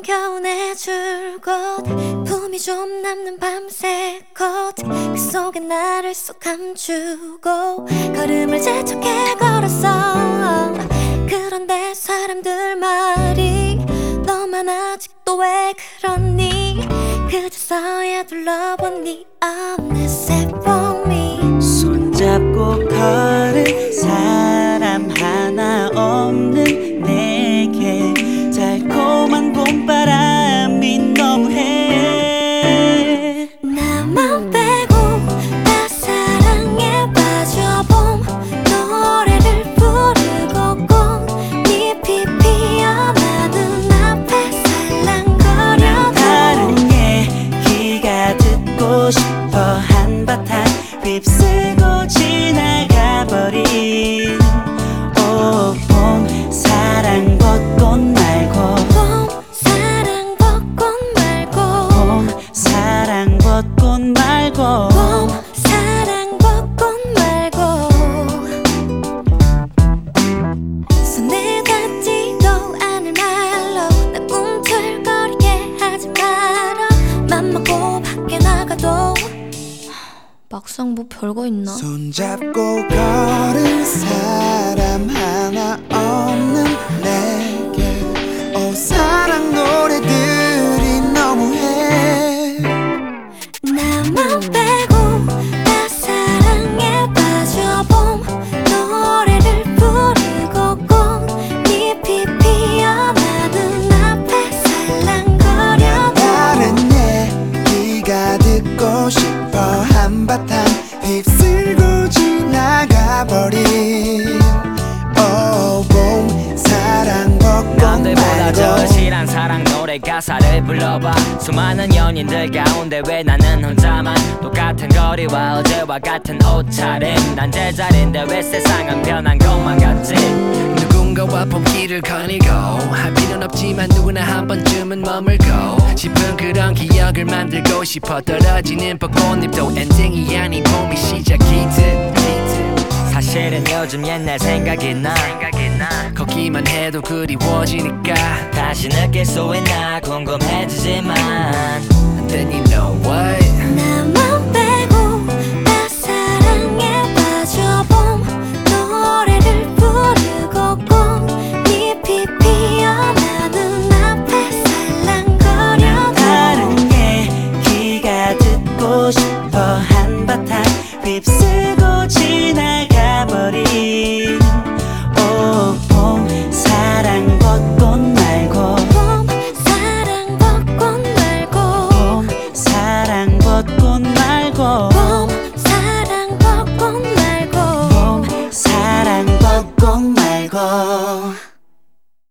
개운해줄 곳 품이 좀 남는 밤새 꽃그 속에 나를 쏙 감추고 걸음을 재촉해 걸었어. 그런데 사람들 말이 너만 아직도 왜 그러니 그저서야 둘러본 네 어느새 봄이 손잡고 걸은 사람 하나 없는 내게 달콤한 봄바람이 너무해. 나만 빼고 다 사랑에 빠져봄 노래를 부르고 꽃잎이 피어나 눈앞에 살랑거려도 다른 얘기가 듣고 싶어. 한바탕 휩쓸고 지나가버린 오 봄 사랑 벚꽃 말고 봄 사랑 벚꽃 말고 봄 사랑 벚꽃 말고 봄 사랑 벚꽃 말고 손에 닿지도 않을 말로 나 꿈틀거리게 하지 마라. 맘 먹고 밖에 나가도 막상 뭐 별거 있나? 손잡고 걸은 사람 하나 없는 내게 오 사랑 노래들이 너무해. 나만 빼고 다 사랑에 빠져봄 노래를 부르고 꽃잎이 피어나 눈앞에 살랑거려도 다른 얘기가 듣고 싶어. 한바탕 휩쓸고 지나가버린 오 봄 사랑 벚꽃 남들보다 더 말고 실한 사랑 노래 가사를 불러봐. 수많은 연인들 가운데 왜 나는 혼자만 똑같은 거리와 어제와 같은 옷차림. 난 제자리인데 왜 세상은 변한 것만 같지. 누군가와 봄길을 거닐고 할 필요는 없지만 누구나 한 번쯤은 머물고 싶은 그런 기억을 만들고 싶어. 떨어지는 벚꽃잎도 엔딩이 아닌 봄이 시작이듯. 사실은 요즘 옛날 생각이 나. 걷기만 해도 그리워지니까 다시 느낄 수 있나 궁금해지지만 And then you know what 나만